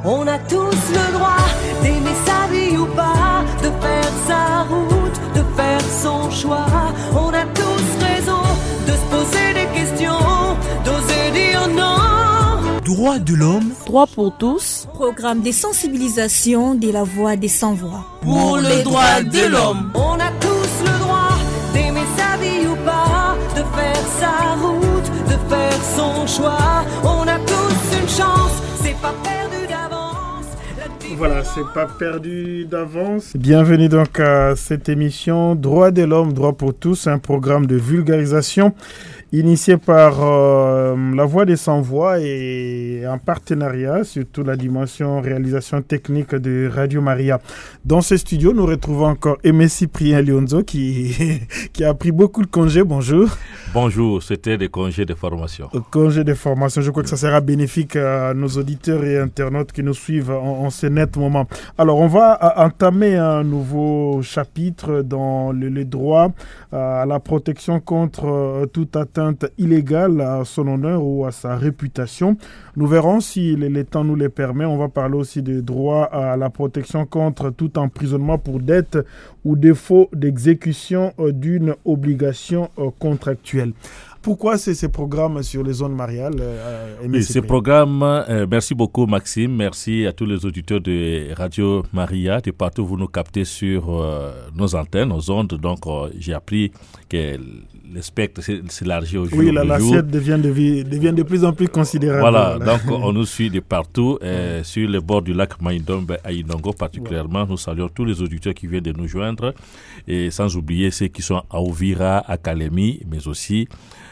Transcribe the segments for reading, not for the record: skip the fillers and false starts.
On a tous le droit d'aimer sa vie ou pas, de faire sa route, de faire son choix. On a tous raison de se poser des questions, d'oser dire non. Droits de l'homme, droit pour tous, programme de sensibilisation de la voix des sans-voix. Pour le droit de l'homme. On a tous le droit d'aimer sa vie ou pas, de faire sa route, de faire son choix. On a tous une chance, c'est pas perdu d'avance. Voilà, c'est pas perdu d'avance. Bienvenue donc à cette émission Droits de l'homme, droit pour tous, un programme de vulgarisation initié par la Voix des Sans-Voix et en partenariat, surtout la dimension réalisation technique de Radio Maria. Dans ce studio, nous retrouvons encore Aimé Cyprien Lionzo qui a pris beaucoup de congés. Bonjour. Bonjour, c'était des congés de formation. Congés de formation, je crois que ça sera bénéfique à nos auditeurs et internautes qui nous suivent en ce net moment. Alors, on va entamer un nouveau chapitre dans le droit à la protection contre toute atteinte illégale à son honneur ou à sa réputation. Nous verrons si le temps nous le permet. On va parler aussi de droit à la protection contre tout emprisonnement pour dette ou défaut d'exécution d'une obligation contractuelle. Pourquoi ces programmes sur les zones mariales Oui, ces programmes, merci beaucoup Maxime, merci à tous les auditeurs de Radio Maria, de partout où vous nous captez sur nos antennes, nos ondes. Donc j'ai appris que le spectre s'élargit au jour. Oui, l'assiette devient de plus en plus considérable. Voilà. Donc on nous suit de partout, sur les bords du lac Maïndombe à Inongo particulièrement. Voilà. Nous saluons tous les auditeurs qui viennent de nous joindre, et sans oublier ceux qui sont à Ouvira, à Kalemi, mais aussi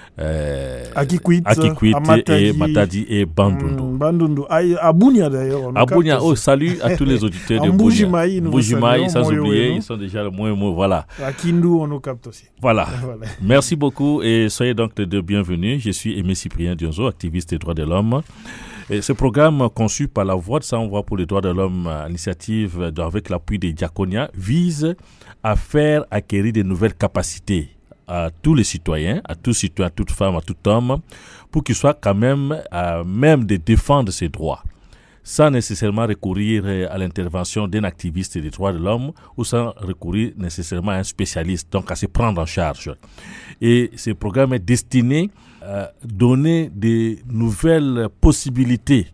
à Kikwit et Matadi et Bandundu. Bandundu. À Bunia d'ailleurs. À Bunia, salut à tous les auditeurs de Bunia. Mbujimaï, sans oublier, ils sont déjà le moins, voilà. À Kindu, on nous capte aussi. Voilà. Merci beaucoup et soyez donc les deux bienvenus. Je suis Aimé Cyprien Lionzo, activiste des droits de l'homme. Et ce programme conçu par la Voix de Sans-Voix pour les droits de l'homme, initiative avec l'appui des Diaconia, vise à faire acquérir de nouvelles capacités à tous les citoyens, à tous citoyens, à toute femme, à tout homme, pour qu'ils soient quand même à même de défendre ses droits, sans nécessairement recourir à l'intervention d'un activiste des droits de l'homme ou sans recourir nécessairement à un spécialiste, donc à se prendre en charge. Et ce programme est destiné à donner des nouvelles possibilités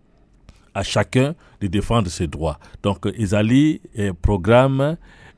à chacun de défendre ses droits. Donc, Ezali, programme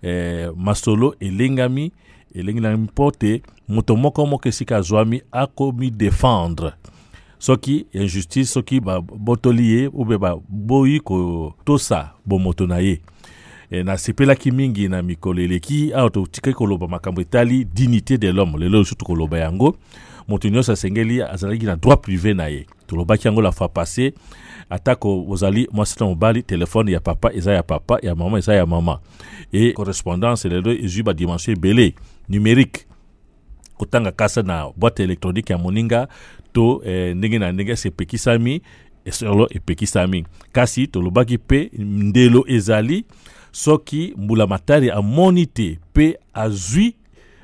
Masolo et Lengami, et l'ingénieur porté motomoko moke sika zwami akomi défendre soki injustice soki ba botolier ou ba boyi ko tosa bo motonaye et na sepela ki mingi na mikolele ki auto tike koloba makambo etali dignité de l'homme lelo surtout koloba yango motonyo sa sengeli azalaki na droit privé na ye toloba ki yango la fois passé atako ozali mwasita mobali téléphone ya papa eza ya papa ya maman eza ya maman et correspondance lelo ezuba dimension belé numérique kotanga kasa na boîte électronique ya moninga to ndenge na ndenge se pekisami esolo epekisami kasi tolobaki pe ndelo ezali soki mbula matari a monité pe azui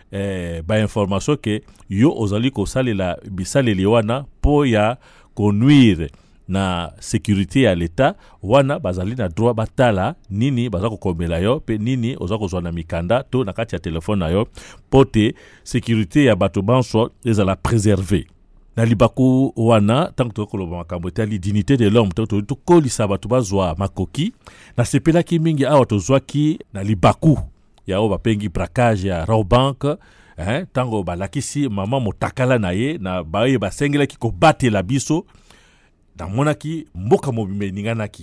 ba information ke yo ozali ko salela bisaleli wana po ya conduire na sécurité ya l'État wana bazali na droit batala nini bazako komela yo pe nini ozako zwa na mikanda to na kati ya telefone na yo pote sécurité ya bato banso ezala préserver na libaku wana tank to koloba makambo tali dignité de l'homme to kolisa bato bazwa makoki na sepela ki mingi awa to zwa ki na libaku ya o bapengi braquage ya Rawbank tango balakisi mama motakala na ye na baye basengela ki ko batela biso na monaki mboka mobimbe ninganaki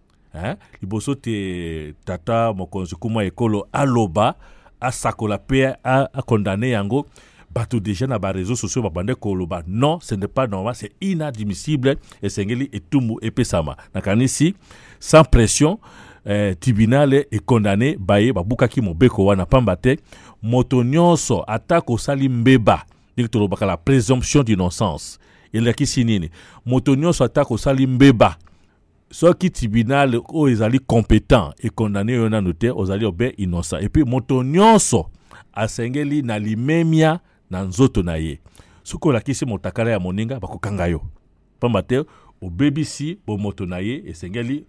liboso te tata mokonzi kuma ekolo aloba asakola pe a condamné yango bato déjà na ba réseaux sociaux babande koloba non ce n'est pas normal, c'est inadmissible et sengeli etumu epesama nakanisi sans pression tribunal est condamné baye babukaki mobeko wana pamba te moto nyonso atako sali mbeba dikitolobaka la présomption d'innocence elakisi nini moto nyonso atako sali mbeba soki tribunal o ezali compétent et condamné yo nanu te ozali obe innocent et puis moto nyonso asengeli na limemia na nzoto na ye soki olakisi motakala ya moninga bakokanga yo pamba te obebisi bo moto na ye esengeli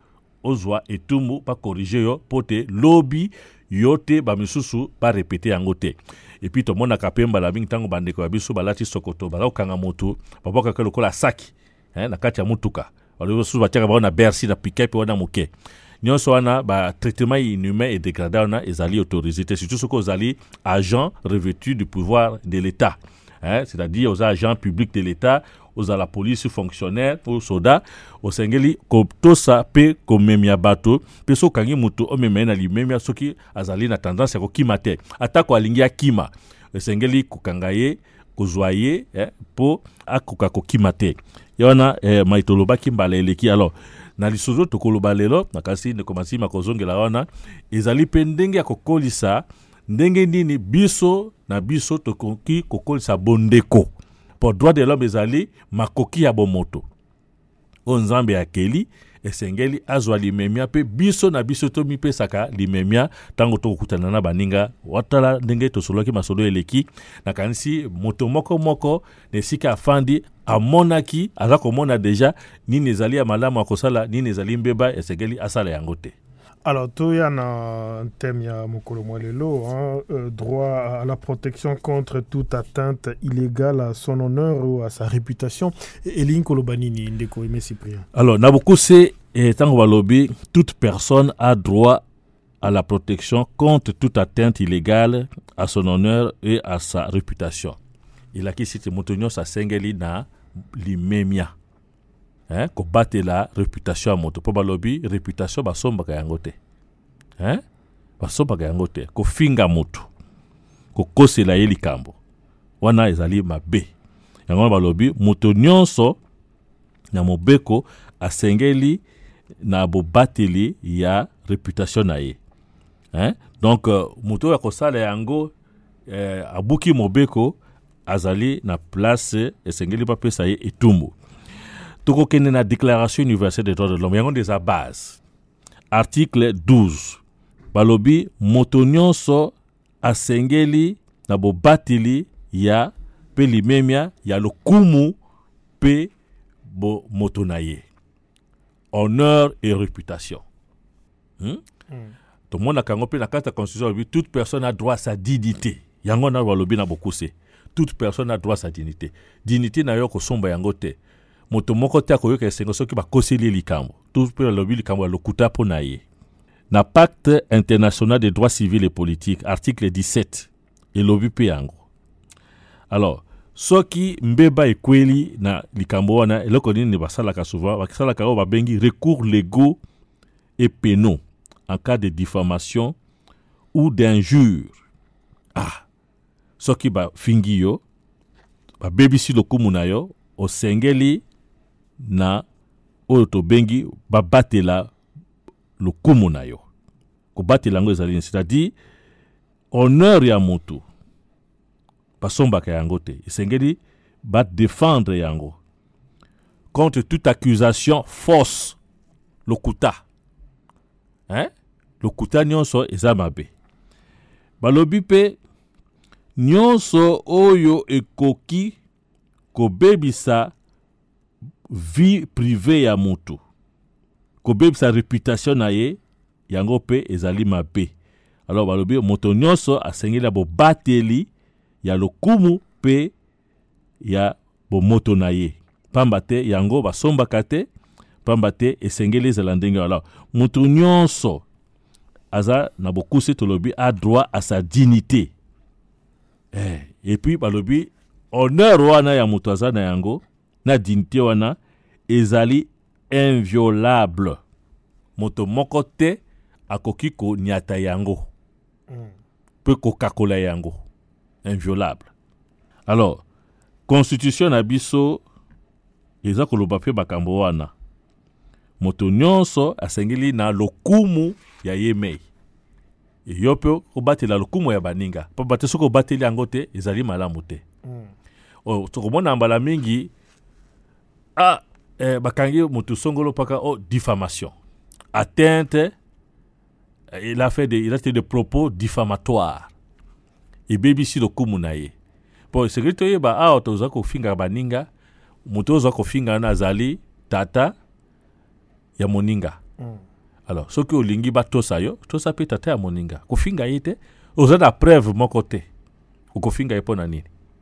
ozwa etumu pa corriger yo pote lobby yote ba misusu pa répéter yango te. Et puis to mona kapemba la mingi tango bandeko ya biso balati sokoto bala okanga moto baboka ke lokola saki na kati ya mutuka wala biso batiaka ba na bersi na pick-up wana muke nyonso wana ba traitement inhumain et dégradant wana ezali autorisé surtout ce que zali agent revêtu du pouvoir de l'État, c'est-à-dire aux agents publics de l'État, aux la police fonctionnaires, aux soldats, aux sengeli koptosa pe komemia bato pe so kangi mutu o memena li memia soki azali na tendance ko kimate atako alingia kima sengeli kukangaye kozwaye po akuka ko kimate yona maitoloba kimbala eleki. Alors na lisozo tokoloba lelo nakasi ne komasi makozongela wana ezali pe ndenge ya kokolisa ndenge nini biso na biso tokoki kokolisa bondeko pour droit de l'homme ezali makoki ya bomoto o nzambe ya keli esengeli azwa limemia pe biso na biso to mipesaka limemia tango tokutana na baninga watala ndenge tosoloki masolo eleki na kanisi moto moko nesika afandi amonaki aza komona deja nini ezali ya malamu akosala nini ezali mbeba esengeli asala yango te. Alors, tout y a un thème ya mokolo mwalelo, droit à la protection contre toute atteinte illégale à son honneur ou à sa réputation. Elin Kolobanini, Ndeko Aimé Cyprien. Alors, Nabokose et Tango Balobi, toute personne a droit à la protection contre toute atteinte illégale à son honneur et à sa réputation. Il a qui cité Motonio sa sengeli na limemia. Ko bate la réputation à moto po balobi réputation basomba ka yangote basomba ka yangote ko finga moto ko kosela ye likambo wana ezali mabe yango balobi moto nyonso na mobeko asengeli na bobateli ya réputation na ye donc moto ya kosala yango abuki mobeko azali na place esengeli pa pesa ye etumbu. Toko kende na déclaration universelle des droits de l'homme yango deza base article 12 balobi moto nyonso asengeli na bobateli ya pe limemia ya lokumu pe bo moto na ye honneur et réputation. To mona kango pe na kata constitution balobi toute personne a droit à sa dignité yango na balobi na bokuse toute personne a droit à sa dignité na yo ko somba yango te moto moko te akoyoka esengo soki bakoseli likambo tout pe lobi likambo lokuta po na ye na pacte international des droits civils et politiques article 17 elobi pe yango. Alors soki mbeba ekweli na likambo wana eloko nini basalaka souvent basalaka o babengi recours légaux et pénaux en cas de diffamation ou d'injure. Soki ba fingi yo ba bebisi lokumu na yo osengeli na oyo tobengi babatela lokumu na yo kobatela yango ezali c'est-à-dire honneur ya motu basombaka yango te esengeli défendre yango contre toute accusation fausse lokuta lokuta nyonso eza mabe balobi pe nyonso oyo ekoki kobebisa vie privée ya moto kobebisa réputation na ye yango pe ezali mabe. Alors balobi moto nyonso asengeli bobateli ya lokumu pe ya bomoto na ye pamba te yango basombaka te pamba te esengeli ezala ndenge. Alors moto nyonso aza na bokuse tolobi a droit à sa dignité et puis balobi honneur wana ya moto aza na yango na dignité wana ezali inviolable moto moko te akoki ko nyata yango pe ko kakola yango inviolable. Alors constitution na biso eza koloba pe bakambo wana moto nyonso asengeli na lokumu ya yemei yo pe kobatela lokumu ya baninga po bate soko bateli yango te ezali malamu te. Tokomona mbala mingi bakangi moto songolo paka diffamation atteinte il a fait des propos diffamatoires et BBC lokumu na ye po secrétaire yeba otoza ko finga baninga moto oza ko finga na azali tata ya moninga Alors soki olingi batosa yo tosa pe tata ya moninga kofinga ye te oza na preuve moko te okofinga ye mpo na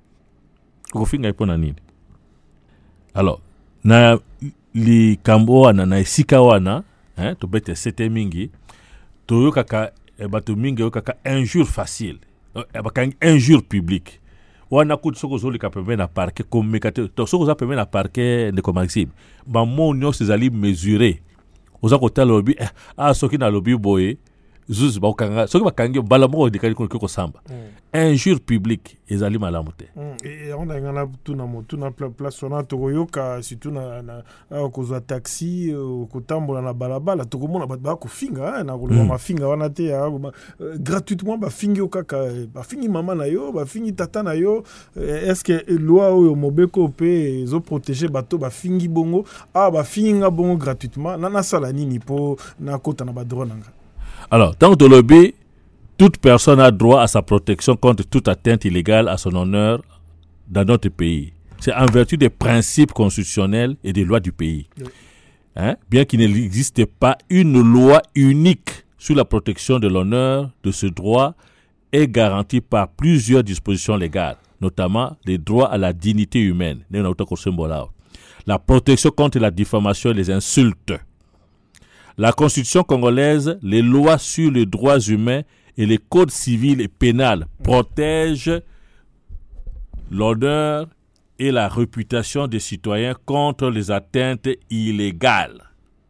nini alors na likambo wana na esika wana tobete sete mingi toyokaka bato mingi oyokaka injure facile bakangi injure publique wana kuti soko ozolika pembe na parquet komeka te soko oza pembe na parquet ndeko Maxime bamo nyonso ezali mesuré oza kotala lobi soki na lobi boye zuzu bakanga soki bakangi bala moko dikali ko samba injure publique ezali malamu te et on a ngana tuna place on a toyoka surtout na kozwa taxi kotambola na balabala tokomona bato ba kofinga na koloma mafinga wana te gratuitement bafingi okaka bafingi mama na yo bafingi tata na yo est-ce que loi oyo mobeko pe zo protéger bato bafingi bongo bafinga bongo gratuitement na sala nini po na kota na ba droit nanga. Alors, dans le lobby, toute personne a droit à sa protection contre toute atteinte illégale à son honneur dans notre pays. C'est en vertu des principes constitutionnels et des lois du pays. Oui. Bien qu'il n'existe pas une loi unique sur la protection de l'honneur, de ce droit est garanti par plusieurs dispositions légales, notamment les droits à la dignité humaine, la protection contre la diffamation et les insultes. La Constitution congolaise, les lois sur les droits humains et les codes civils et pénals protègent l'honneur et la réputation des citoyens contre les atteintes illégales.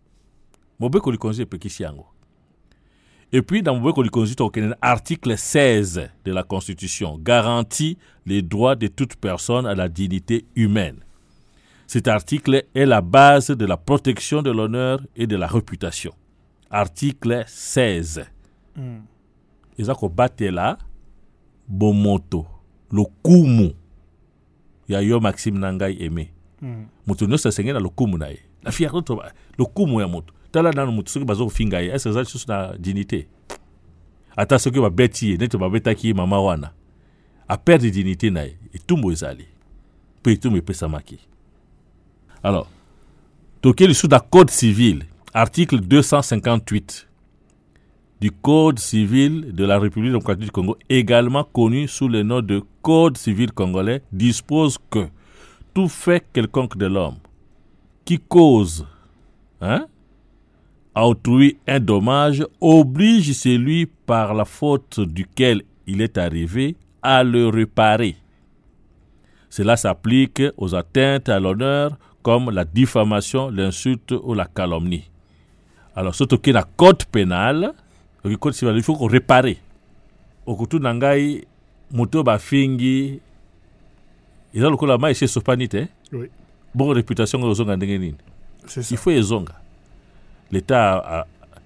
Et puis, dans l'article 16 de la Constitution garantit les droits de toute personne à la dignité humaine. Cet article est la base de la protection de l'honneur et de la réputation. Article 16. Ezako batela bomoto le kumu ya yo Maxime Nangai Aimé. Moto no sa sengena le kumu na ye. La fierté le kumu ya moto. Tala na moto soki bazo finga ye, est-ce que ça na dignité? Ata soki ba beti neto ba betaki mama wana. A perdre dignité na ye. Et tout mo ezali. Pe tout me pesamaki. Alors, toqué sous le Code civil, article 258 du Code civil de la République démocratique du Congo, également connu sous le nom de Code civil congolais, dispose que tout fait quelconque de l'homme qui cause à autrui un dommage oblige celui par la faute duquel il est arrivé à le réparer. Cela s'applique aux atteintes à l'honneur comme la diffamation, l'insulte ou la calomnie. Alors, surtout qu'il y a un code pénal, le code civil, il faut qu'on répare. Au côté nangai, moto ba fingi, il y a le coup chez Sopanite. Oui. Bonne réputation aux zonga n'engenine. C'est ça. Il faut les zonga. L'État,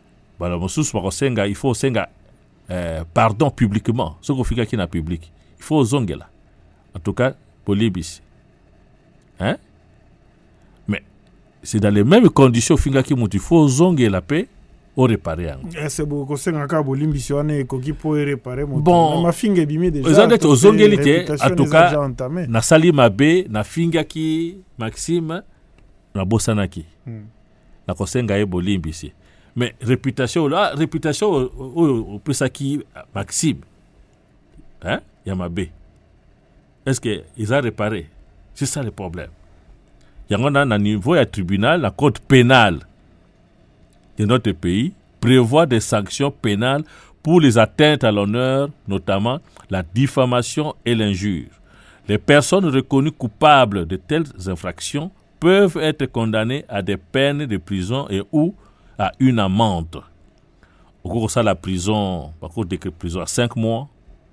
il faut senga pardon publiquement. Ce qu'on fait qui n'a public, il faut zonga là. En tout cas, pour l'ibis. Mais c'est dans les mêmes conditions qu'il faut zonger la paix ou réparer. C'est beaucoup de réparer. Bon, ma finga bimé déjà. En tout cas, na sali mabe na finga ki Maxime na bosanaki. Na kosenga e bolimbisi. Mais réputation au pesaki Maxime. Yamabe. Est-ce que ils ont réparé? C'est ça le problème. Il y a un niveau du tribunal, la code pénale de notre pays prévoit des sanctions pénales pour les atteintes à l'honneur, notamment la diffamation et l'injure. Les personnes reconnues coupables de telles infractions peuvent être condamnées à des peines de prison et ou à une amende. Au cours de ça, la prison, par contre, des prisons à 5 mois,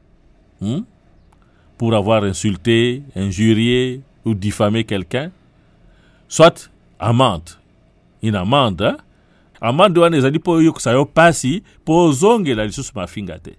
pour avoir insulté, injurié ou diffamé quelqu'un, soit amende. Une amende, amende wana ezali po yo kusayo pasi po zongela lisusu mafinga te.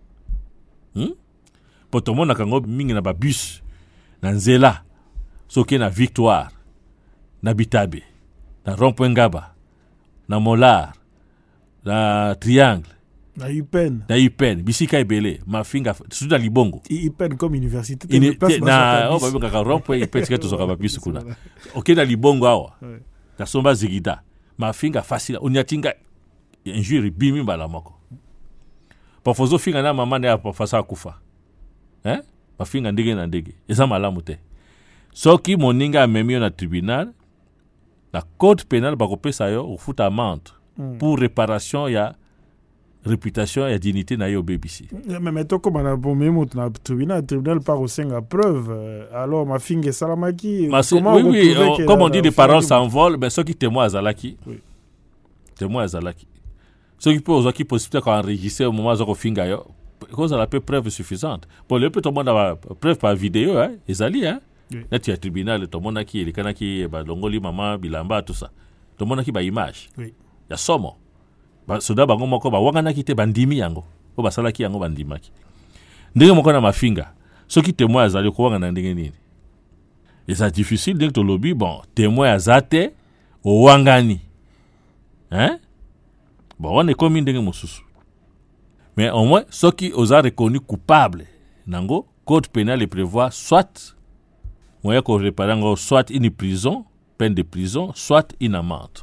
Po tomona kango mingi na babus na nzela soki na Victoire na Bitabe na Rond-Point Ngaba na Molar na Triangle na Upen bisika ebele mafinga surtout na Libongo Upen comme université na on va bien Rond-Point Upen to zoka babus kuna OK na Libongo awa na somba zigida mafinga facile onyatinga injure bimi mbala moko pafozo finga na mama ne apafasa kufa bafinga ndenge na ndenge eza malamu te soki moninga amemi na tribunal la code pénal bakopesa yo ufuta amende pour réparation ya réputation et dignité na yo BBC. Mais toko bana bomé mot na tribunal par au singa preuve alors ma finge salamaki oui, comme on dit les paroles s'envolent mais ceux qui témoignent azalaki témoignent azalaki ceux qui peuvent qui possibilité quand enregistrer au moment où finga yo cause la preuve suffisante pour le tout le monde a preuve par vidéo ezali là tu as tribunal tout le monde qui les kanaki ba longoli mama bilamba tout ça tout le monde qui ba image ya somo soda bango moko bawanganaki te bandimi yango po basalaki yango bandimaki ndenge moko na mafinga soki témoin azali kowanga na ndenge nini eza difficile ndenge to lobi bon témoin azate owangani bon on est comme ndenge mosusu mais au moins soki oza reconnu coupable nango code pénal prévoit soit moyen ko réparango soit une prison peine de prison soit une amende.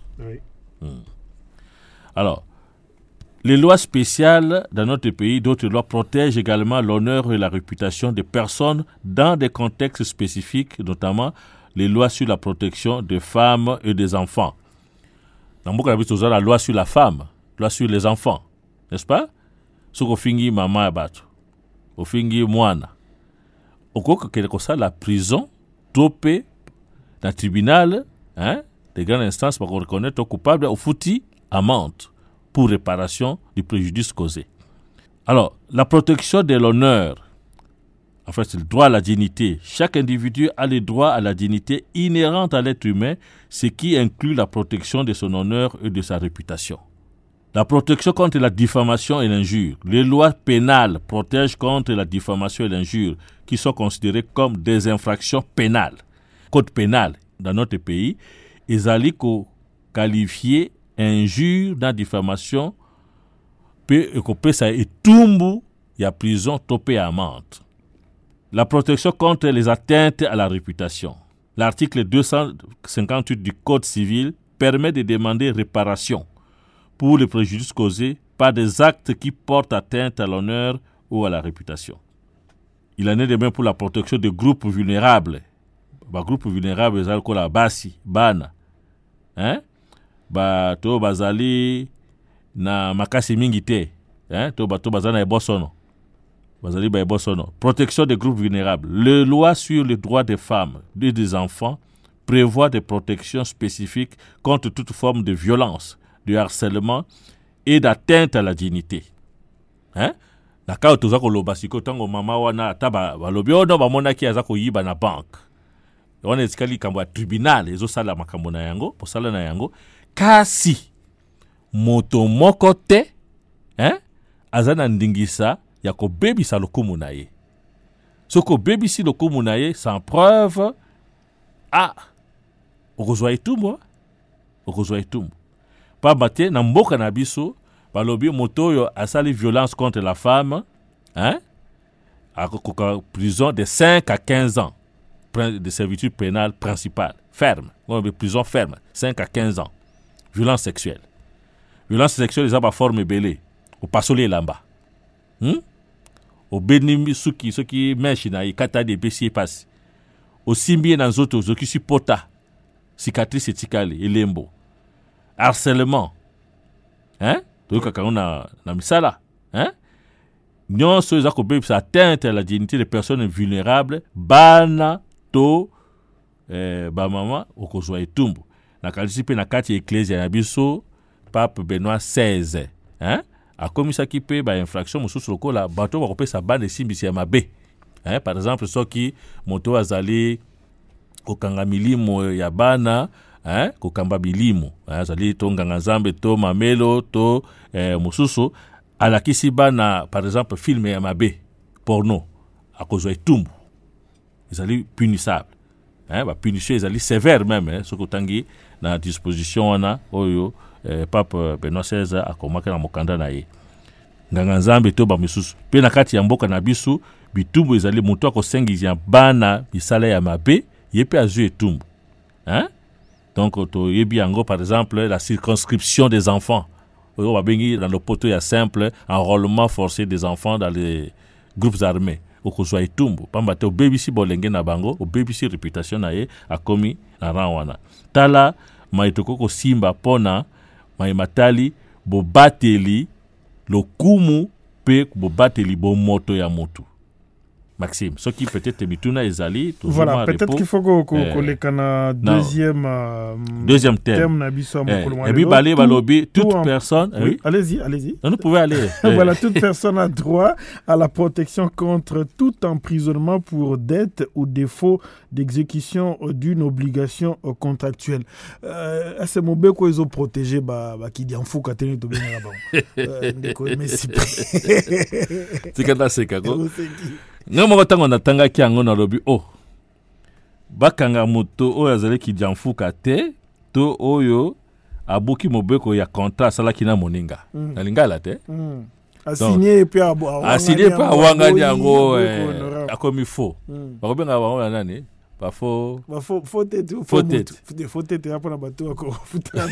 Alors les lois spéciales dans notre pays, d'autres lois protègent également l'honneur et la réputation des personnes dans des contextes spécifiques, notamment les lois sur la protection des femmes et des enfants. Dans beaucoup d'habitudes, la loi sur la femme, loi sur les enfants, n'est-ce pas? Ce qu'on finit maman abattu, au finit moine. Au cas que ça, la prison, topé, dans le tribunal, des grandes instances pour reconnaître au coupable, au fouti, amende pour réparation du préjudice causé. Alors, la protection de l'honneur, en fait, c'est le droit à la dignité. Chaque individu a le droit à la dignité inhérente à l'être humain, ce qui inclut la protection de son honneur et de sa réputation. La protection contre la diffamation et l'injure. Les lois pénales protègent contre la diffamation et l'injure, qui sont considérées comme des infractions pénales. Code pénal, dans notre pays, ils allaient qualifier injure dans diffamation peut couper ça et tumbu y a prison topé amende. La protection contre les atteintes à la réputation. L'article 258 du Code civil permet de demander réparation pour les préjudices causés par des actes qui portent atteinte à l'honneur ou à la réputation. Il en est de même pour la protection des groupes vulnérables. Groupes vulnérables, c'est la basi, bana, to bazali na makasi mingi te to bazana e bosono bazali ba e bosono. Protection des groupes vulnérables. Les lois sur les droits des femmes et des enfants prévoient des protections spécifiques contre toute forme de violence, de harcèlement et d'atteinte à la dignité. Na ka to zako loba siko tango mama wana taba balobi ono ba mona ki azako yiba na bank on etikali kambo ya tribunal ezo sala makambo na yango posala na yango kasi moto moko te azana ndingisa ya ko bebisa lokumu na ye soko bebisi lokumu na ye sans preuve okozwa etumbu pa bate na mboka na biso balobi moto yo asali violence contre la femme a prison de 5 à 15 ans de servitude pénale principale ferme, prison ferme, 5 à 15 ans. Violence sexuelle. Violence sexuelle, ils ont pas forme belé. Au passolé là-bas. Au bénimi, ceux qui mèchent na kata de bessier passe. Au simbi dans autres, ceux qui supportent cicatrice et ticale et lembo. Harcèlement. Donc quand on a misala, non ceux qui ont atteinte à la dignité des personnes vulnérables, bana to ba mama okozwa etumbu na kalisipe na kati ecclesia ya biso pape Benoît XVI akomisaki pe ba infraction mosusu lokola bato bakopesa bande simbisi ya mabe par exemple soki moto azali kokanga milimo ya bana kokamba bilimo azali to nganga nzambe to mamelo to mosusu alakisi bana par exemple film ya mabe porno akozwa etumbu ezali punissable ba punition ezali sévère même ce que tangi na disposition wana oyo pape Benoît XVI akomaka na mokanda na ye nganga nzambe to ba misusu pe na kati ya mboka na biso bitumbu ezali moto akosengizia bana bisala ya mabe ye pe azu etumbu donc to yebi yango par exemple la circonscription des enfants Dans le poteau, il y a simple enrôlement forcé des enfants dans les groupes armés. Au Kosoa et Tumbu. Pambate au BBC Bolenge na bango, au BBC réputation na ye, a commis na ranwana. Tala, maitoko simba pona, maimatali, bo bateli, lo kumu, pe bo bateli bo moto ya motu. Maxime, ce qui peut-être mituna ezali, voilà, peut-être qu'il faut qu'on les cana deuxième thème na biso et puis balé balobi toute personne oui, allez-y. Nous pouvons aller. Voilà, toute personne a droit à la protection contre tout emprisonnement pour dette ou défaut d'exécution d'une obligation contractuelle. C'est mon bec où ils ont protégé qui dit en fou quand tu bien là-bas. C'est quand c'est kako. Nga moko tango natangaki yango na lobi bakanga moto oyo azalaki dianfuka te to oyo abuki mobeko ya contrat asalaki na moninga na lingala te asigné pe awangani yango akomi faux bakobenga bango na nani faut tête apona bato ko futa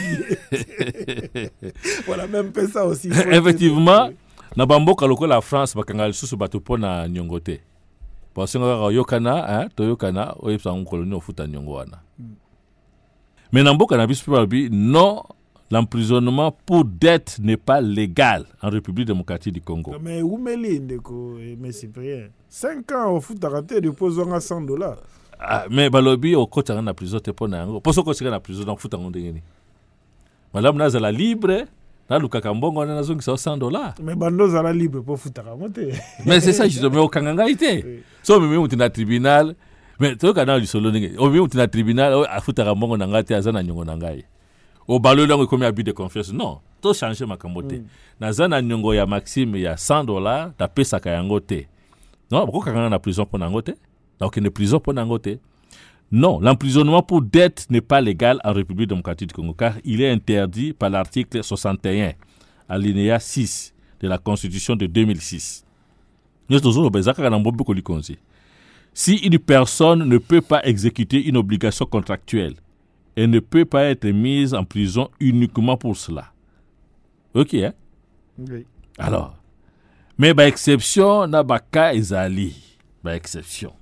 voilà même pe ça aussi effectivement na bamboka lokola la France bakanga lisusu bato pona nyongo te parce que yokana toyokana oyebsa ngoloni ofuta nyongo wana mais na mboka na biso pe non, l'emprisonnement pour dette n'est pas légal en République démocratique du Congo. Mais où mais c'est rien 5 ans ofuta raté dépose $100. Mais balobi au côté na prison te pona yango poso ko na prison donc futa ngondengeni madame nazala libre na lukaka mbongo na nazongisa $100 mais bando zala libre pour futaka moté mais c'est ça justement au kanganga ité so mimi mutina tribunal mais to kana li solo ndenge o mimi mutina tribunal a futaka mbongo na ngati azana nyongo na ngai o balo lango comme abus de confiance non to changer makambo te nazana nyongo ya Maxime ya $100 ta pesa ka yango te non bako kanganga na prison pour nango te donc une prison pour nango te. Non, l'emprisonnement pour dette n'est pas légal en République démocratique du Congo car il est interdit par l'article 61, alinéa 6 de la Constitution de 2006. Si une personne ne peut pas exécuter une obligation contractuelle, elle ne peut pas être mise en prison uniquement pour cela. Ok, hein? Oui. Alors, mais par exception, n'a pas qu'à ezali. Par exception.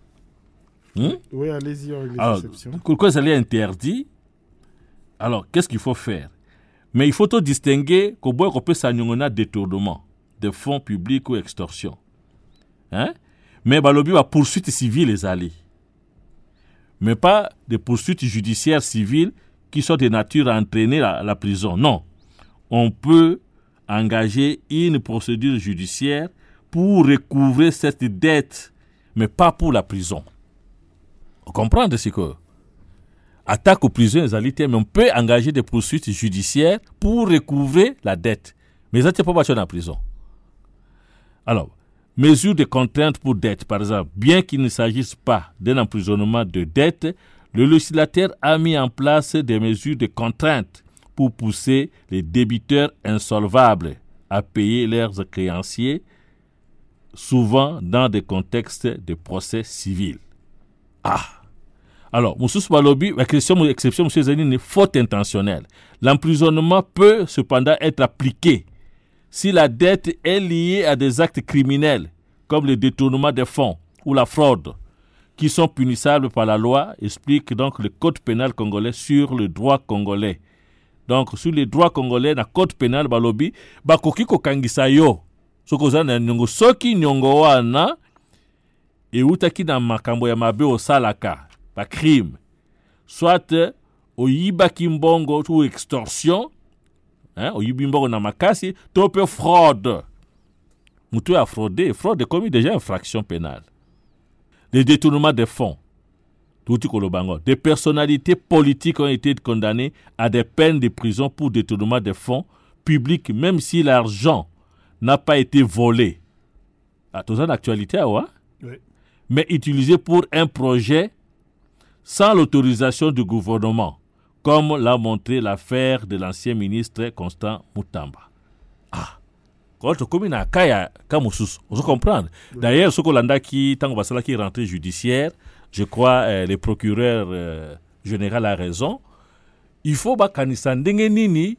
Oui, allez-y avec les exceptions. Pourquoi ça est interdit? Alors, qu'est-ce qu'il faut faire? Mais il faut tout distinguer qu'on peut s'agir détournement de fonds publics ou extorsion. Hein? Mais balobi va poursuite civile les alliés. Mais pas des poursuites judiciaires civiles qui sont de nature à entraîner la prison. Non. On peut engager une procédure judiciaire pour recouvrer cette dette, mais pas pour la prison. Vous comprenez ce que attaque aux prisons les alliés, mais on peut engager des poursuites judiciaires pour recouvrer la dette. Mais ça ne peut pas passer en prison. Alors, mesures de contrainte pour dette, par exemple, bien qu'il ne s'agisse pas d'un emprisonnement de dette, le législateur a mis en place des mesures de contrainte pour pousser les débiteurs insolvables à payer leurs créanciers, souvent dans des contextes de procès civils. Alors, Moussous Balobi, la exception, M. Zanine, est faute intentionnelle. L'emprisonnement peut cependant être appliqué si la dette est liée à des actes criminels, comme le détournement des fonds ou la fraude, qui sont punissables par la loi, explique donc le Code pénal congolais sur le droit congolais. Donc, sur le droit congolais, le Code pénal Balobi, bakoki kokangisa yo. Sokozana nyongo soki nyongo wana et utaki na makambo ya mabe o salaka par crime, soit oyibaki mbongo ou extorsion, oyibi mbongo na makasi, tope fraude. Mutu a fraudé, fraude est commis déjà infraction pénale. Les détournements de fonds, des personnalités politiques ont été condamnées à des peines de prison pour détournement de fonds publics, même si l'argent n'a pas été volé. Attention d'actualité, oui. Mais utilisé pour un projet sans l'autorisation du gouvernement, comme l'a montré l'affaire de l'ancien ministre Constant Mutamba. Quand on commune à Kaya, vous comprenez. D'ailleurs, ce qu'on a qui est rentré judiciaire, je crois le procureur général a raison. Il faut que nous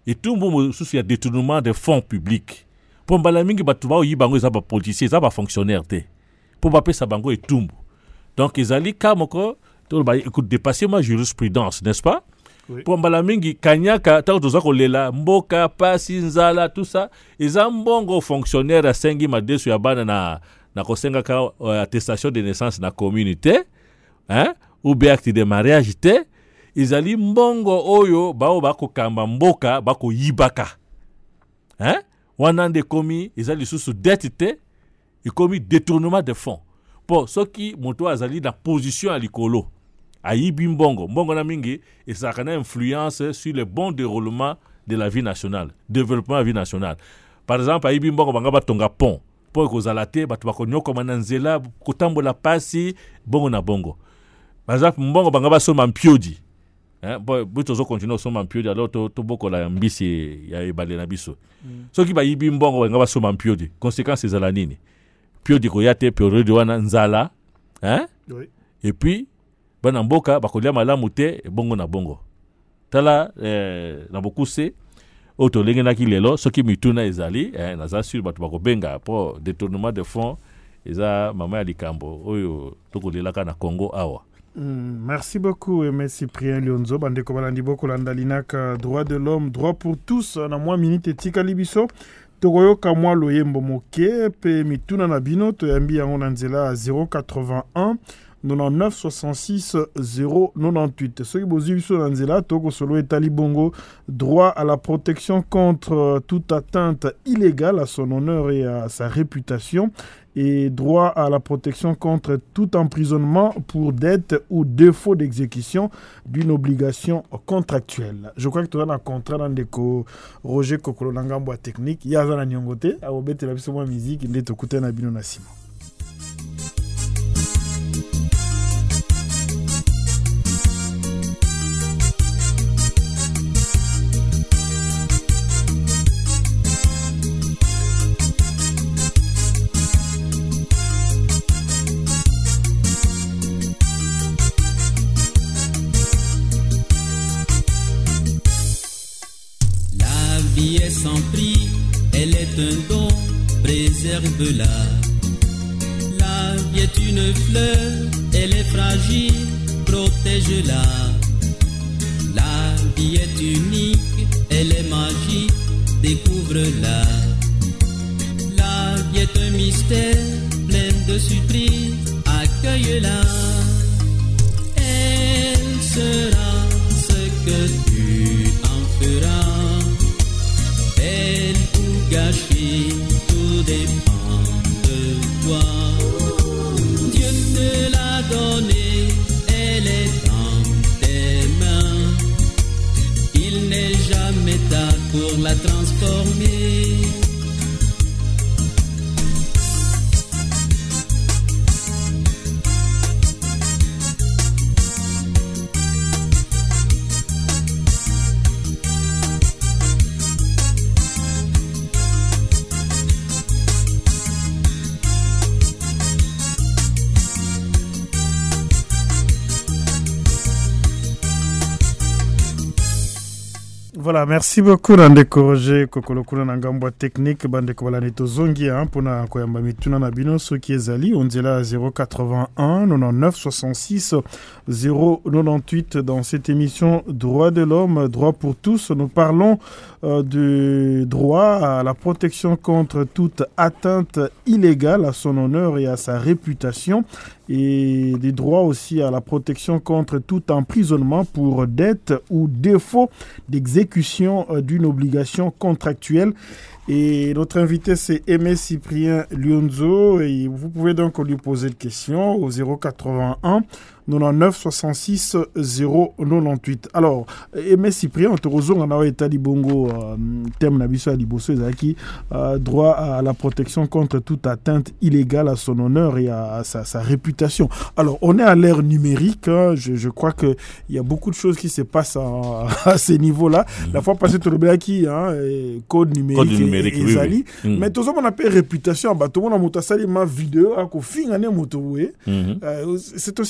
et tout le monde il y a détournement des fonds publics pour mbala mingi batu ba yi bango ezaba politicien ezaba fonctionnaire te pour ba pesa bango et tumbu donc ezali kamoko to ba écoute dépasser ma jurisprudence n'est-ce pas oui. Pour mbala mingi kanyaka ta toza kolela mboka pasi nzala tout ça eza mbongo fonctionnaire a sengi madesu ya bana na kosenga ka attestation de naissance na communauté hein ou bien acte de mariage te ezali mbongo oyo bao bako kamba mboka bako yibaka hein wana nde komi ezali susu dette te ekomi détournement de fonds pour ceux qui moto azali na position à likolo ayibi mbongo na mingi et ça a une influence sur le bon déroulement de la vie nationale développement de la vie nationale par exemple ayibi mbongo banga batonga pont pour kozala te bato bakonyoko mananzela kotambola pasi bongo na bongo par exemple mbongo banga basoma mpiodi hein bon tozo continuer soma mpiodi alors to bokola mbisi ya ebale na biso soki bayibi mbongo banga basoma mpiodi conséquences ezala nini piodi koyate période wana nzala hein oui. Et puis bana mboka bakolia malamu te bongo na bongo tala na bokuse otolenge na kilelo soki mituna ezali naza sur bato bakobenga pour détournement de fonds eza mama ya likambo oyo tokolelaka na Congo awa. Merci beaucoup, Aimé Cyprien Lyonzo. Bande Kobalandi Boko Landalinak, droit de l'homme, droit pour tous. Na moi minute etika libiso. Togoyo kamwa loyembo moke pe mituna na bino to yambi yango na nzela 081 99 66 098. Soki bozi biso na nzela toko solo etali bongo droit à la protection contre toute atteinte illégale à son honneur et à sa réputation et droit à la protection contre tout emprisonnement pour dette ou défaut d'exécution d'une obligation contractuelle. Je crois que tu as un contrat dans le Roger Kokolo Langambo technique. Il y a un nyongote, à obéter la musique, il est au côté de Nabino Nassimo. Sans prix, elle est un don, préserve-la. La vie est une fleur, elle est fragile, protège-la. La vie est unique, elle est magique, découvre-la. La vie est un mystère, plein de surprises, accueille-la. Elle sera ce que tu en feras. Elle ou gâcher, tout dépend de toi. Dieu te l'a donnée, elle est dans tes mains. Il n'est jamais tard pour la transformer. Voilà, merci beaucoup Randeko Roger Kokolokuna Nangambo technique Bandeko Balaneto Zongi pona koyamba mituna na bino soki ezali on dit là 081 99 66 098 dans cette émission Droit de l'homme, droit pour tous. Nous parlons du droit à la protection contre toute atteinte illégale à son honneur et à sa réputation et des droits aussi à la protection contre tout emprisonnement pour dette ou défaut d'exécution d'une obligation contractuelle. Et notre invité, c'est Aimé Cyprien Lyonzo. Et vous pouvez donc lui poser des questions au 081 99 66 098. Alors, Aimé Cyprien, on te rejoint dans l'état du Bongo, thème Nabiso Aliboso Ezaki, droit à la protection contre toute atteinte illégale à son honneur et à sa réputation. Alors, on est à l'ère numérique. Je crois qu'il y a beaucoup de choses qui se passent à ces niveaux-là. La fois passée, tu le qui code numérique. Oui. Mais tout ça, on appelle réputation. Tout le monde a monté ma vidéo, c'est aussi porté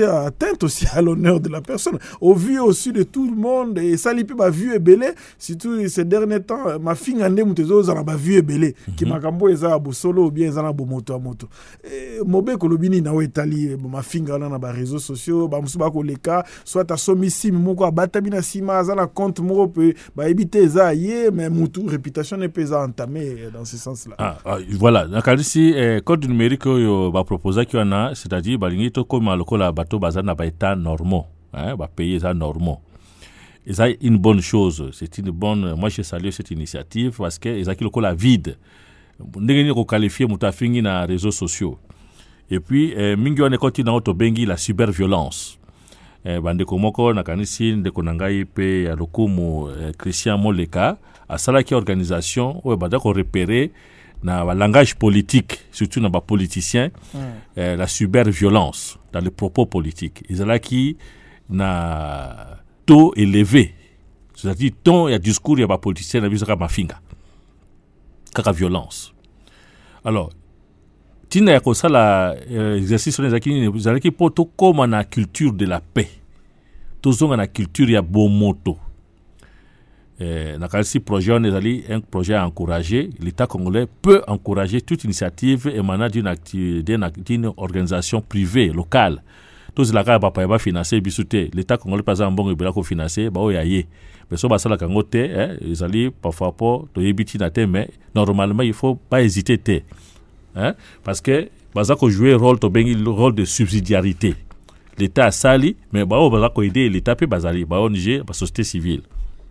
porter atteinte aussi à l'honneur de la personne. Au vu aussi de tout le monde, et ça lui peut ma vue est belé, surtout ces derniers temps, ma fille en est ma vue est belé, qui m'a cambo eza bo solo ou bien eza na bo moto à moto. Mobe kolobini na wetali ma fille na ba réseaux sociaux, ba musuba ko leka, soit ta somisi moko abatabina sima za na compte moko pe ba ebité eza yé, mais mutu réputation n'est pas entamée dans ce sens-là. Voilà, donc ici code numérique yo ba proposer qu'il y en a, c'est-à-dire ba lingi to comme lokola bato bazana ba état normaux, hein, ba payer ça normaux. Et ça une bonne chose, c'est une bonne, moi je salue cette initiative parce que ils a qui lokola vide. Ndenge ni ko qualifier mutafingi na réseaux sociaux. Et puis mingi on continue auto bengi la cyberviolence. Bande komoko na kanisi ndeko nangai pe ya lokumu Christian Moleka asala ki organisation ou bada ko repérer na langage politique, surtout dans les politiciens, la cyberviolence dans les propos politiques. Ils ont là qui na taux élevé, c'est-à-dire ton il y a discours il y a pas politicien na biso kama finga kaka violence. Alors tina ko sala exercice les akini vous allez qui poto comme na culture de la paix. Tozonga na culture ya bomoto. Dans ce projet, on est un projet à encourager. L'État congolais peut encourager toute initiative émanant d'une organisation privée, locale. Tout ce qui va financer, l'État congolais, par exemple, il va financer, mais ça, ça, ils allaient parfois pas, mais normalement, il ne faut pas hésiter. Parce que, ça, qu'on joue le rôle de subsidiarité. L'État a sali, mais on va aider l'État, puis on Niger, la société civile.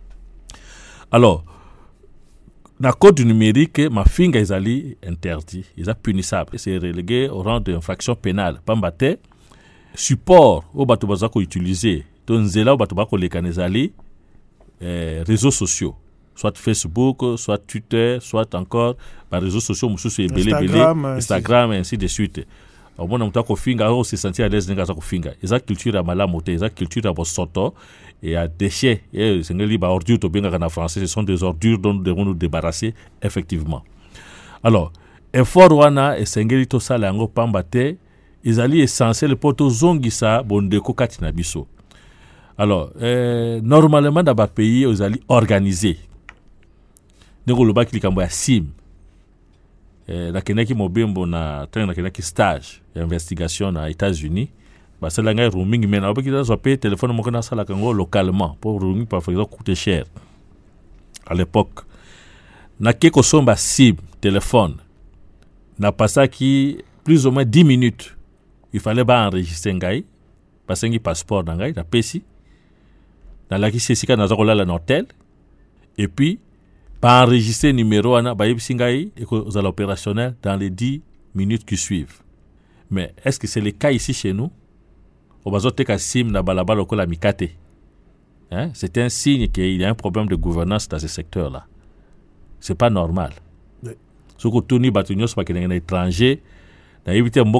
Alors, dans le code numérique, ma finga est interdit, il est punissable, c'est relégué au rang d'infraction pénale. Pambate, support au bateau bazako utilisé, donc zela au bateau bazako les réseaux sociaux, soit Facebook, soit Twitter, soit encore par réseaux sociaux, Instagram et ainsi de suite. Au moins, on a finga, on se sentit à l'aise dans la finga. Il y a culture à malamote, il y a culture à bosoto. Et à déchets, et c'est les ordures en français, ce sont des ordures dont nous devons nous débarrasser effectivement. Alors, effort wana et sengeli to sala yango pambate, ils allaient essentiel pour to zongisa bondeko katina biso. Alors, normalement dans le pays, ils allaient organiser. Neko loba kilikambo ya sim. Na kenaki mobembo na kenaki stage d'investigation aux États-Unis. C'est la roaming mais on peut payer téléphone mon na sala kango localement pour roaming par exemple coûter cher à l'époque na keko somba sim téléphone na passa qui plus ou moins 10 minutes il fallait pas enregistrer ngai parce que passeport ngai na pesi na la qui sesika na zakola la hôtel et puis pas enregistrer numéro ana ba yebisi ngai et ko za l'opérationnel dans les 10 minutes qui suivent. Mais est-ce que c'est le cas ici chez nous? C'est un signe qu'il y a un problème de gouvernance dans ce secteur-là. C'est pas normal. Ce que tout le monde est un étranger, il y a un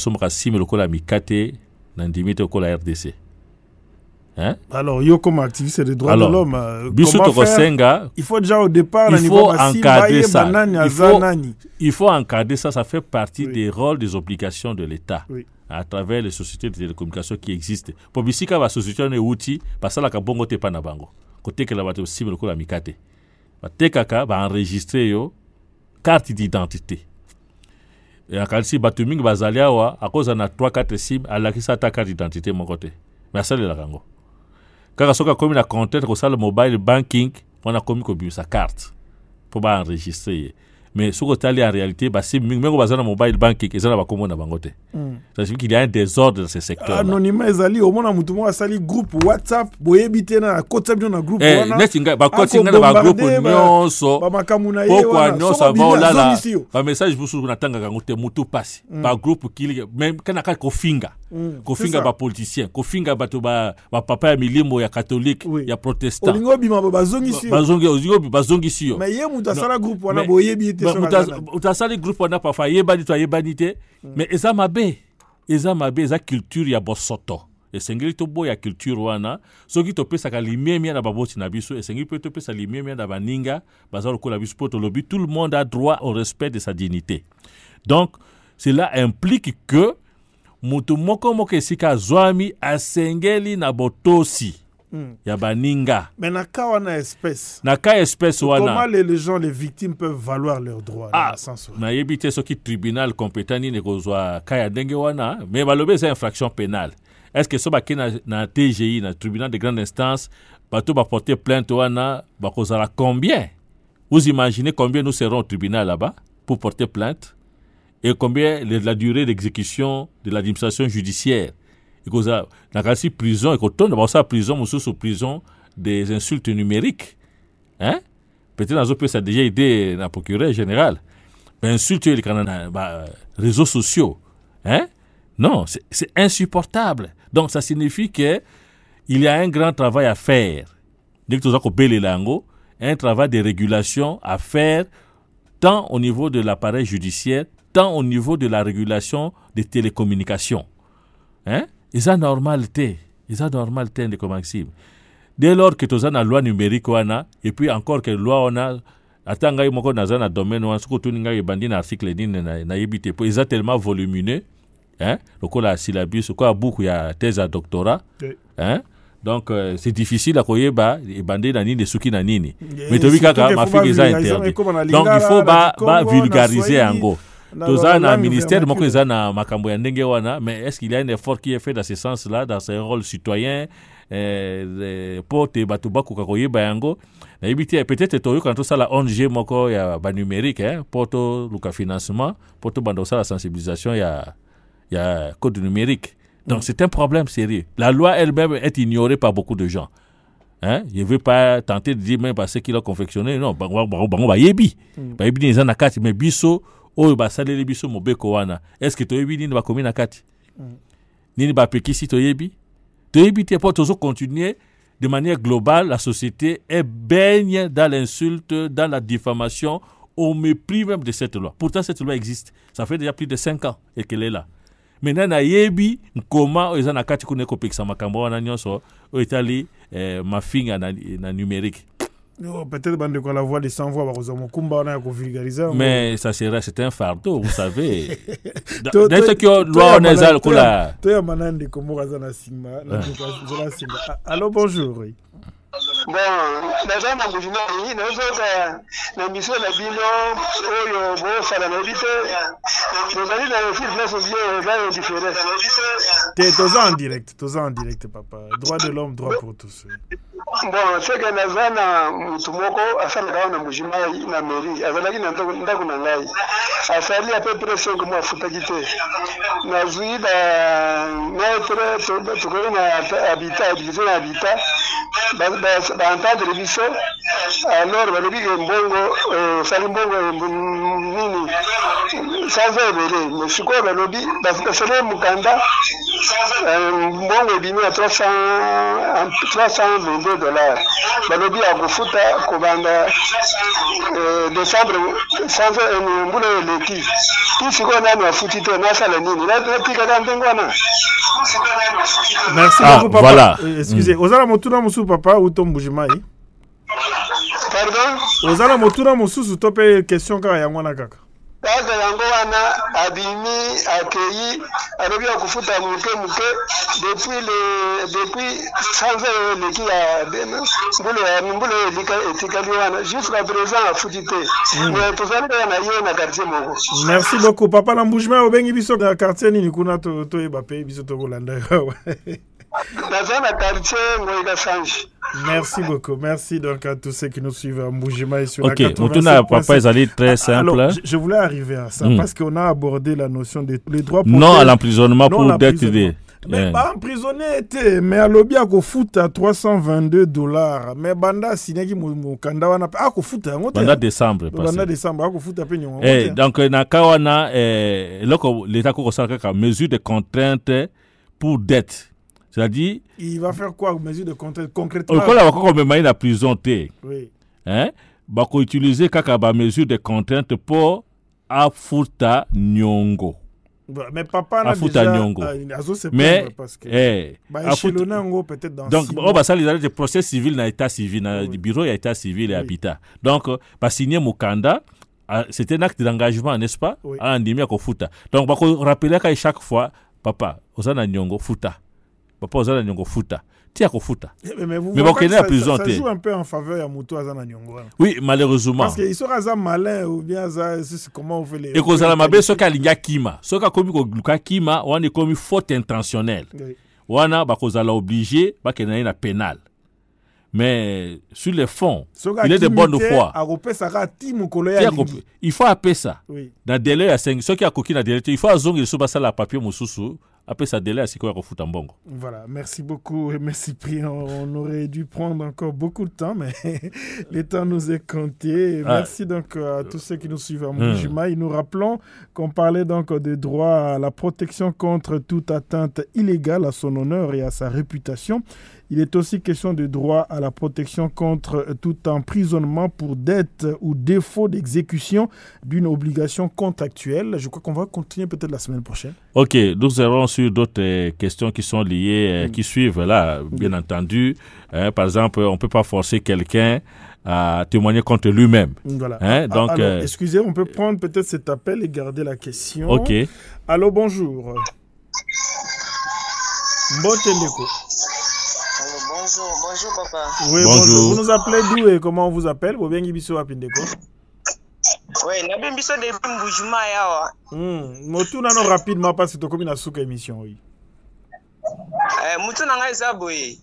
RDC. Alors, yo comme activiste des droits de l'homme, comment faire? Il faut déjà au départ, il faut encadrer ça. Il faut encadrer ça. Ça fait partie des rôles, des obligations de l'État. Oui. À travers les sociétés de télécommunications qui existent. Pour bisika la société est outil, parce que la kabongo te pa na bango. Côté que la bateau cible ko la mikate. Ba tekaka ba enregistrer yo carte d'identité. Et quand si bateau mingi bazalia wa à cause na 3-4 sim ala ki sa ta carte d'identité mon côté. Mais ça la kango. Quand soka comme na compte ko ça le mobile banking, on a commis ko sa carte pour ba enregistrer. Mais ce que en réalité, si même on mobile banking, ils ont pas comment bangote. Ça signifie qu'il y a un désordre dans ce secteur. Anonymat ezali au moins mutumo asali groupe WhatsApp, boyebité na WhatsApp na groupe wana. Netinga ba kotinga na ba groupe nyonso. Ba makamuna ye wana. Pourquoi nyonso va là. Ba message busu na tanga kangote mutu passe. Ba groupe kili même kana ka kofinga. Kofinga ba politicien, kofinga bato ba papa ya milimo ya catholique, ya protestant. Olingo bima ba zongisi. Ba zongisi. Mais ye mutu asala groupe wana boyebité. Utasali groupe wana parfois yebani to yebanite mais eza eza culture ya bosoto et sengeli to boya culture wana soki to pesa ka limemia na baboti na biso et sengeli peut to pesa limemia na baninga bazalo ko la biso poto lobby tout le monde a droit au respect de sa dignité. Donc cela implique que mutu moko esika zwami asengeli na botosi ya baninga. Mais na ka wana espèce. Na ka espèce wana. Comment les gens, les victimes peuvent valoir leurs droits dans le sens où. Na yebite soki tribunal compétent ni kozwa ka ya ndenge wana, mais balobe c'est infraction pénale. Est-ce que so ba na TGI na tribunal de grande instance bato ba porter plainte wana ba kozala combien? Vous imaginez combien nous serons au tribunal là-bas pour porter plainte et combien la durée d'exécution de l'administration judiciaire. Et que ça na kasi prison et que ton ba sa prison sous prison des insultes numériques. Hein? Peut-être dans peut ça déjà aidé la procureur général. Mais insultes les réseaux sociaux. Hein? Non, c'est insupportable. Donc ça signifie que il y a un grand travail à faire. Dès que tu as belé lango, un travail de régulation à faire tant au niveau de l'appareil judiciaire, tant au niveau de la régulation des télécommunications. Hein? Et ça normalité de Maxime. Dès lors que tu as une loi numérique et puis encore que loi on a atanga moko na zana domaine on soko tuninga yebandi na article na yebite po ils tellement volumineux. Hein? Lokola syllabus quoi beaucoup ya thèse à doctorat. Hein? Donc c'est difficile à koyeba ebandé na nini suki na nini. Mais to bikaka mafiki za interdit. Donc il faut ba vulgariser yango. Toza na ministère moko eza na makambo ya ndenge wana, mais est-ce qu'il y a un effort qui est fait dans ce sens-là dans ce rôle citoyen pour te batu baku koyeba yango? Na yebite peut-être to yo quand ça la ONG moko ya ba numérique hein, pour to luka financement, pour to bando ça la sensibilisation ya code numérique. Donc c'est un problème sérieux. La loi elle-même est ignorée par beaucoup de gens. Hein? Je ne veux pas tenter de dire même parce qu'il a confectionné. Non, ba yebi. Ba yebi ni zana kati mais biso o ba salele biso mobeko wana. Est-ce que to yebi ni ba komi na kati? Ni ba pekisi to yebi? To yebi te pour toujours continuer de manière globale, la société est baigne dans l'insulte, dans la diffamation, au mépris même de cette loi. Pourtant cette loi existe. Ça fait déjà plus de 5 ans et qu'elle est là. Maintenant na yebi comment eza na kati kuneko pekisa makambo wana nyonso o etali mafinga na numérique. Non, peut-être bande ko la voix des sans voix bakoza mokumba wana ya ko vulgariser. Mais ça serait c'est un fardeau, vous savez. Dans ce que loi on ezal ko la. To ya manande ko mokaza na sima na zola singa. Allô bonjour. Oui. Bon, naza na mujina yi nazoka na miso na bino oyo bo sala na bite nozali na fil place bien va différent. Toza en direct papa. Droit de l'homme, droit pour tous. Bon, c'est que naza na mutu moko asala ka na mujima na mairie azalaki na ndako na ngai asali à peu près 5 mois futaki te nazui ba maître to ko na habitat division na habitat ba entendre biso alors balobi ke mbongo sali mbongo nini sans ebele mais sikoyo balobi basele mukanda mbongo ebimi ya 322 dollars balobi ya kofuta kobanda décembre sans mbula eleki ti sikoyo nani afuti te nasala nini natikaka ndenge wana. Merci beaucoup papa. Voilà. Excusez, ozala motuna musu papa ou tombujimai? Pardon? Ozala motuna musu tope question kaka yango na kaka. Kaza yango wana abimi akei alobi ya kufuta muke depuis sans le qui a mbule lika etikali wana jusqu'à présent afuti te. Mais tozali na yo na quartier moko. Merci beaucoup papa na mbujima obengi biso na quartier nini kuna to eba pe biso to bolanda. Dans un quartier Ngoïga Sange. Merci beaucoup. Merci donc à tous ceux qui nous suivent à Mboujima et sur la 87.7. Mutuna, papa, ils allaient très simple. Alors, je voulais arriver à ça parce qu'on a abordé la notion des droits pour non à l'emprisonnement pour d'être aidé. Mais pas emprisonné était, mais à l'obia ko fout à 322 $. Mais banda sineki mukanda wana a ko fout à banda décembre passé. Banda décembre a ko fout à penyo. Donc na kawana loko l'état ko sala ka mesure de contrainte pour dette. C'est-à-dire il va faire quoi mesure de contrainte concrètement? Quand la ko même na prison té. Oui. Hein? Ba ko utiliser kaka ba mesure de contrainte pour afuta nyongo. Mais papa n'a déjà mais parce que peut-être dans donc on va ça les procès civil na état civil na bureau ya état civil et habitat donc ba signer mukanda c'est un acte d'engagement n'est-ce pas en demi à kofuta donc ba ko rappeler qu'à chaque fois papa ozana nyongo futa papa ozana nyongo futa tia ko futa mais vous voyez la prison ça joue un peu en faveur ya muto azana nyongo oui malheureusement parce que ils sont assez malin ou bien ça c'est comment on fait les et ko zala mabe soka linga kima soka komi ko luka kima wana komi faute intentionnelle wana ba ko zala obligé ba kenana na pénal. Mais sur les fonds, il est de bonne foi. Il faut appeler ça. Oui. Dans délai à 5, ceux qui a coquille dans délai, il faut azongi sur basa la papier moussou. Après ça délai à ce qu'on a refoutu en bongo. Voilà, merci beaucoup, merci Cyprien. On aurait dû prendre encore beaucoup de temps, mais le temps nous est compté. Merci donc à tous ceux qui nous suivent à Mujima. Et nous rappelons qu'on parlait donc des droits à la protection contre toute atteinte illégale à son honneur et à sa réputation. Il est aussi question de droit à la protection contre tout emprisonnement pour dette ou défaut d'exécution d'une obligation contractuelle. Je crois qu'on va continuer peut-être la semaine prochaine. Ok, nous avons sur d'autres questions qui sont liées, qui suivent là, bien entendu. Par exemple, on ne peut pas forcer quelqu'un à témoigner contre lui-même. Voilà. Donc, alors, excusez, on peut prendre peut-être cet appel et garder la question. Ok. Allô, bonjour. Mbotendeko. Bonjour papa. Oui, bonjour. Vous nous appelez d'où et comment on vous appelle? Vous bien Ibiso à Pindeko? Oui, Nabi Ibiso de Mboujima yawa. Motu nano rapidement parce que tu comme une souka émission oui. Motu nanga ezaboye.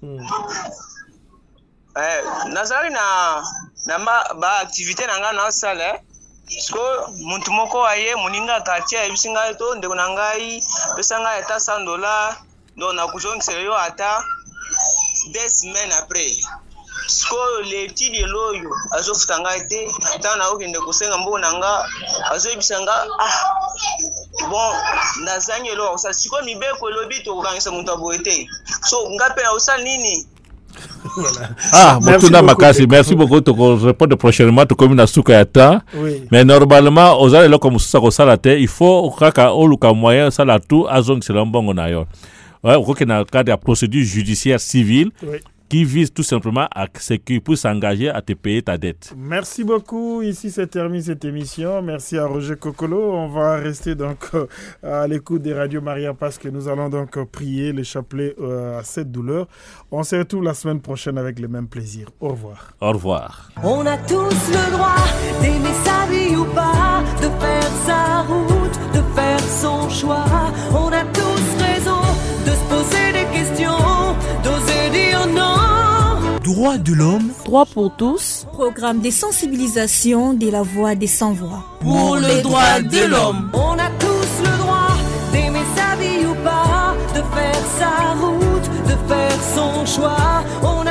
Nazali na ba activité nanga na sala. Sko muntu moko aye muninga quartier bisinga to ndeko nangai pesanga eta $100 ndo na kuzongisa yo ata 2 semaines après. Sko le petit de loyo azofutanga ete tana okende kusenga mbo nanga azoyibisanga bon nazanyelo osa siko mibeko lobi to kangisa muntu aboete so ngape na osal nini. Voilà. Mutuna Makasi, merci beaucoup de répondre prochainement tout comme une souka ya temps. Mais normalement aux allez là comme ça ko salate il faut kaka oluka moyen sala tout azong selambongo na yo. Ouais, on croit qu'il y a un cas de procédure judiciaire civile qui vise tout simplement à ce qu'il puisse s'engager à te payer ta dette. Merci beaucoup. Ici, c'est terminé cette émission. Merci à Roger Kokolo. On va rester donc à l'écoute des radios Maria parce que nous allons donc prier le chapelet à cette douleur. On se retrouve la semaine prochaine avec le même plaisir. Au revoir. Au revoir. On a tous le droit d'aimer sa vie ou pas, de faire sa route, de faire son choix. On a tous raison de se poser des questions, d'oser dire non. Droits de l'homme. Droit pour tous. Programme de sensibilisation de la voix des sans-voix. Pour le droit de l'homme. On a tous le droit d'aimer sa vie ou pas, de faire sa route, de faire son choix. On